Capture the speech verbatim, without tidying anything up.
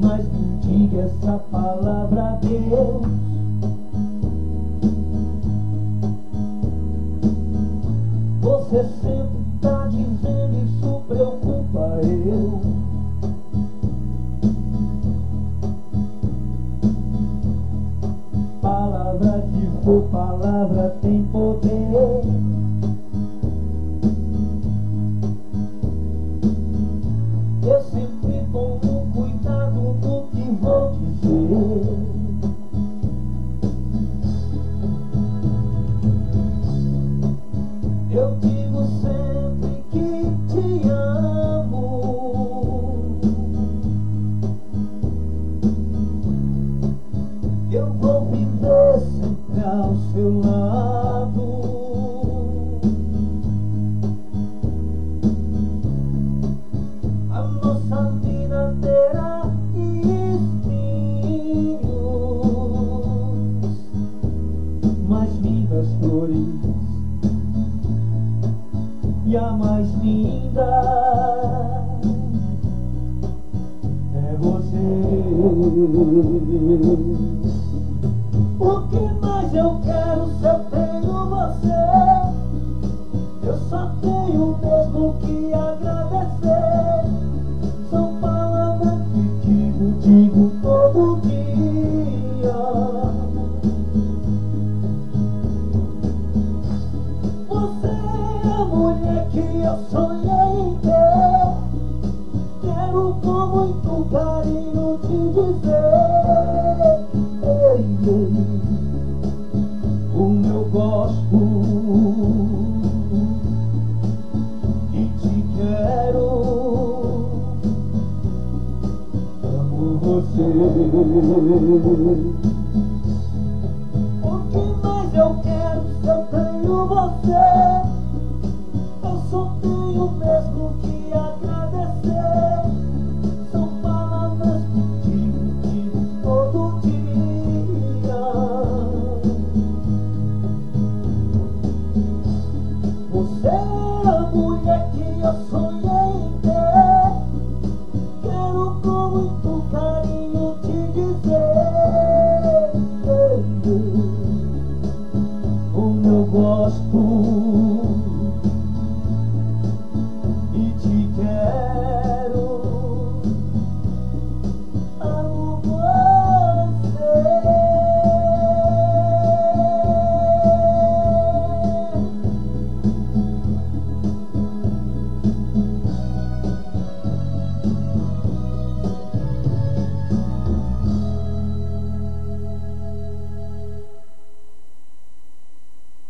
Mas me diga essa palavra, Deus. Você sempre tá dizendo, isso preocupa eu. Palavra que for palavra tem poder. Eu sempre tomo cuidado no que vou dizer. Eu digo sempre que te amo. Eu vou viver sempre ao seu lado. A nossa vida terá espinhos, mas lindas flores. E a mais linda é você. O que mais eu quero se eu tenho você? Eu só tenho mesmo que agradecer. São palavras que digo, digo todo dia. Você é a mulher que eu sonhei em ter. Quero com muito carinho te dizer, ei, ei, como eu gosto e te quero. Amo você. O que mais eu quero se eu tenho você? Eu só tenho mesmo que